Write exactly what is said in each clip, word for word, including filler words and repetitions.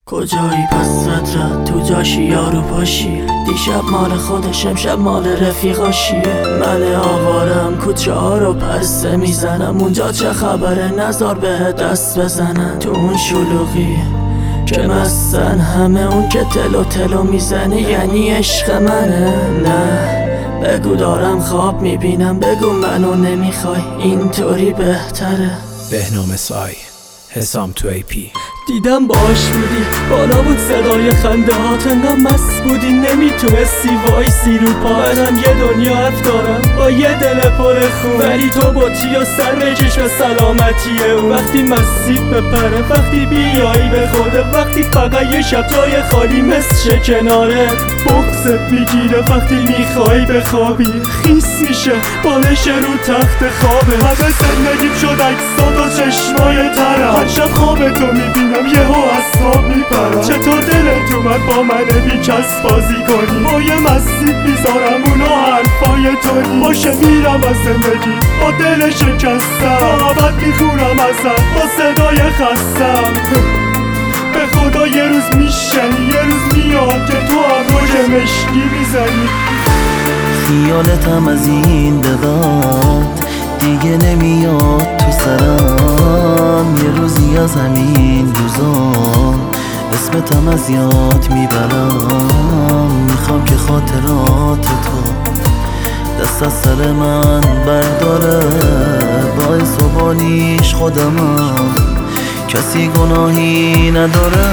کجایی پس فطرت تو جاشی یارو پاشی، دیشب مال خودش امشب مال رفیقاشیه. من آوارم کوچه ها رو پسته میزنم، اونجا چه خبره نزار به دست بزنن. تو اون شلوغی که مستن همه، اون که تلو تلو میزنه یعنی عشق منه. نه بگو دارم خواب میبینم، بگو منو نمیخوای اینطوری بهتره. بهنام سای حسام تو ای پی. دیدم باش بودی بالا بود صدای خنده هات، انگار مست بودی نمیتونستی وایسی رو پا. منم یه دنیا حرف دارم با یه دل پر خون، ولی تو باتی و سر بکش به سلامتیه اون. وقتی مسیب بپره، وقتی بیایی به خوده، وقتی فقط یه شب جای خالی مثل کناره بغضت میگیره، وقتی میخوای بخوابی خیس میشه بالش رو تخت خوابه. همه زندگیم شد عکسات و چشمای ترم، هر شب خواب تو میبینم یه ها اصاب میپرم. چطور دلت اومد با من بیکس بازی کنی، با یه مسیب میذارم اونا حرفای توی. باشه میرم از زندگی با دل شکستم، محبت میخونم ازت با صدای خستم. به خدا یه روز میشنی، یه روز میاد که تو هم روی مشکی میزنی. خیالتم از این به بعد دیگه نمیاد تو سرم، یه روزی از همین روزا اسمتم از یاد میبرم. میخوام که خاطرات تو دست از سر من برداره، باعث و بانیش خودمم کسی گناهی نداره.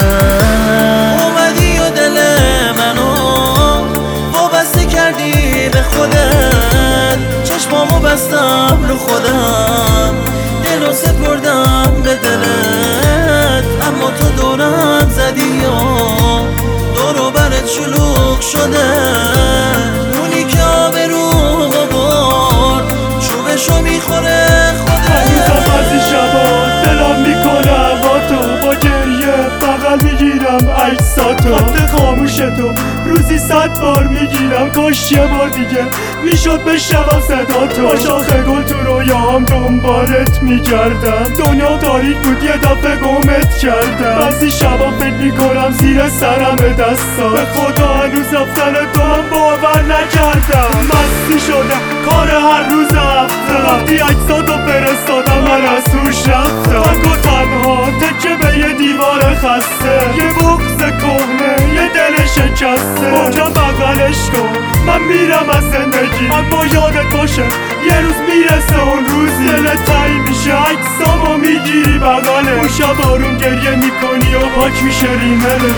اومدی و دل منو وابسته کردی به خودت، چشمامو بستم رو خودم، دلو سپردم به دلت. اما تو دورم زدی یا دور و برت شلوغ شده، اونی که آبرومو برد چوبشو میخوره خودت. هنوزم بعضی شبا دلم میکنه هوا تو، با گریه بغل میگیرم عکساتو. خط خاموش تو روزی صد بار میگیرم، کاش یه بار دیگه میشد بشنوم صدا تو. با شاخه گل تو رویاهم دنبالت میگردم، دنیا تاریک بود یه دفعه گمت کردم. بعضی شبا فکر میکنم زیر سرم دستا، به خدا هنوز رفتن تو هم باور نکردم. مستی شده کار هر روز هفته، وقتی عکساتو فرستادم من از توش رفتم. تک و تنها تکه به یه دیوار خسته، یه بغض کهنه یه دل شکسته. محکم بغلش کن من میرم از زندگی، اما یادت باشه یه روز میرسه اون روزی دلت تایی میشه عکسامو میگیری بغله. اون شب آروم گریه میکنی و پاک میشه ریمنت.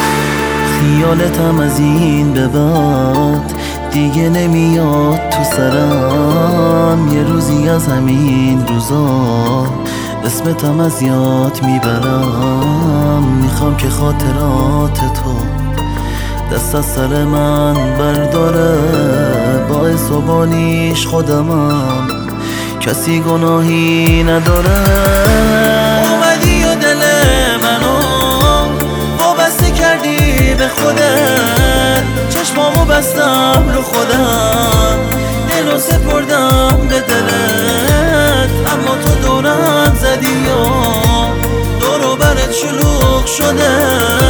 خیالتم از این به بعد دیگه نمیاد تو سرم، یه روزی از همین روزا اسمتم از یاد میبرم. میخوام که خاطرات تو دست از سر من برداره، باعث و بانیش خودمم کسی گناهی نداره. اومدی و دل منو وابسته کردی به خودت، چشمامو بستم رو خودم، دلو سپردم به دلت. اما تو دورم زدی یا دور و برت شلوغ شده،